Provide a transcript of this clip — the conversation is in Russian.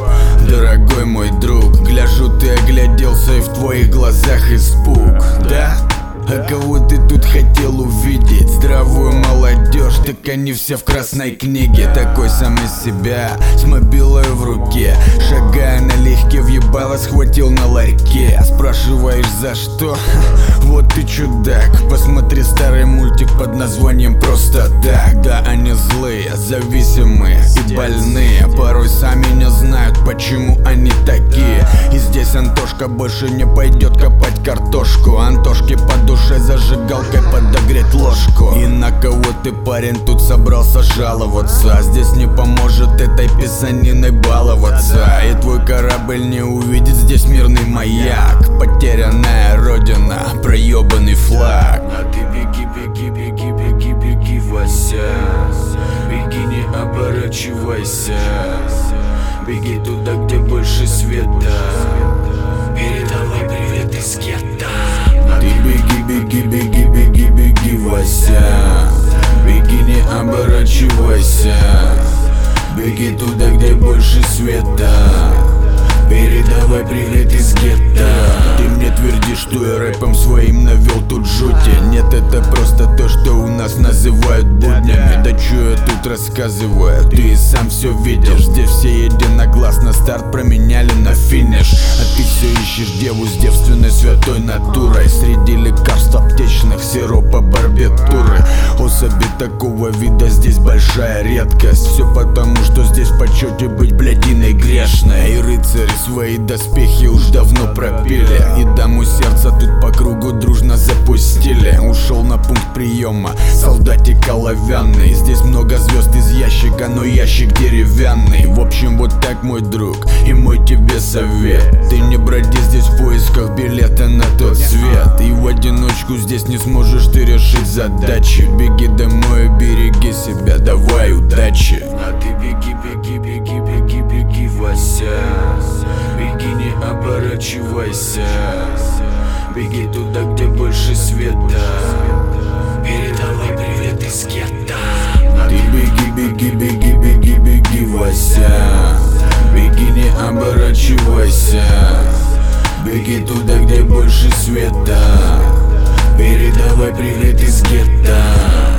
Дорогой мой друг, гляжу, ты огляделся, и в твоих глазах испуг, да? А кого ты тут хотел увидеть? Здравую молодежь, так они все в красной книге. Такой сам из себя, с мобилой в руке, шагая налегке, въебало схватил на ларьке. Спрашиваешь, за что? Вот ты чудак. Посмотри старый мультик под названием «Просто так». Да, они злые, зависимые и больные, порой сами не знают, почему они такие. И здесь Антошка больше не пойдет копать картошку. Антошке по душе зажигалкой подогреть ложку. И на кого ты, парень, тут собрался жаловаться? Здесь не поможет этой писаниной баловаться. И твой корабль не увидит здесь мирный маяк. Потерянная родина, проебанный флаг. А ты беги, беги, беги, беги, беги, Вася. Беги, не оборачивайся. Беги туда, где больше света. Передавай привет из гетто. Ты беги, беги, беги, беги, беги, Вася. Беги, не оборачивайся. Беги туда, где больше света. Передавай привет из гетто. Ты мне твердишь, что я рэпом своим навел тут жути. Нет, это просто то, что у нас называют буднями. Да чё я тут рассказываю, ты и сам все видишь. Здесь все единогласно старт променяли на финиш. А ты все ищешь деву с девственной святой натурой. Среди лекарств аптечных, сиропа, барбитуры. Особи такого вида здесь большая редкость. Все потому, что здесь в почете быть блядиной грешной. И рыцари свои доспехи уж давно пропили. И даму сердца тут по кругу дружно запустили. Ушел на пункт приема солдатик оловянный. Здесь много звезд из ящика, но ящик деревянный. В общем, вот так, мой друг, и мой тебе совет. Ты не броди здесь в поисках билета на тот свет. И в одиночку здесь не сможешь ты решить задачи. Беги домой, береги себя, давай, удачи. А ты беги, беги, беги, беги, беги, Вася. Беги, не оборачивайся. Беги туда, где больше света. Передавай привет из гетто. Ты беги, беги, беги, беги, беги, Вася. Беги, не оборачивайся. Беги туда, где больше света. Передавай привет из гетто.